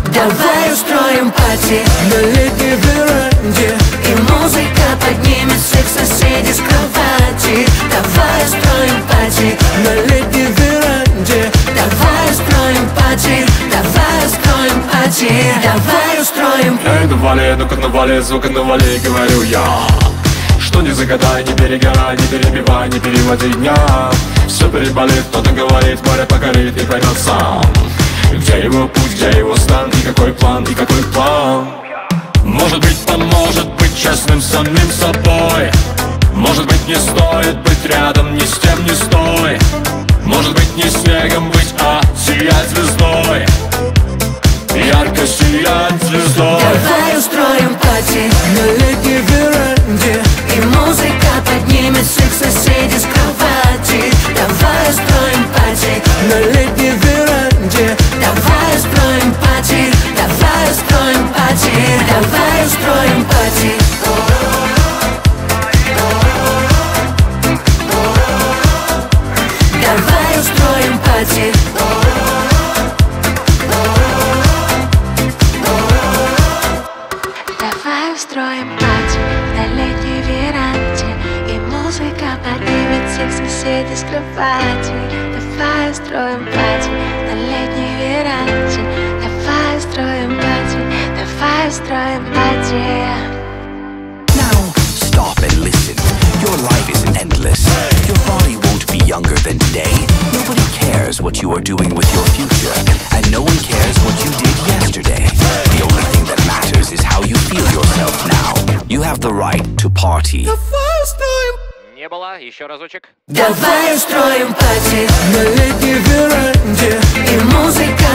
Давай устроим пати на летней веранде, и музыка поднимет всех соседей с кровати. Давай устроим пати на летней веранде. Давай устроим пати, давай устроим пати. Давай устроим. Эй, навали, ну-ка навали, звука навали, говорю я. Что не загадай, не перегорай, не перебивай, не переводи дня. Все переболит, кто-то говорит, море покорит и поймет сам. Где его путь, где его стан, и какой план, и какой план. Может быть, поможет быть честным самим собой. Может быть, не стоит быть рядом ни с тем, ни с той. Может быть, не снегом быть, а сиять звездой. Ярко сиять звездой. Давай устроим пати на летней веранде, и музыка поднимет всех соседей с кровати. Давай устроим пати на летней веранде. Давай устроим пати, давай устроим пати. Давай устроим пати. Давай устроим пати. Давай устроим пати на летней веранде, и музыка поднимет всех соседей с кровати. Давай устроим пати на летней веранде. Давай устроим пати, давай устроим пати. Now, stop and listen. Your life isn't endless. Your body won't be younger than today. Nobody cares what you are doing with your future, and no one cares what you did yesterday. The only thing that matters is how you feel yourself now. You have the right to party. Не было, еще разочек. Давай устроим пати на летней веранде, и музыка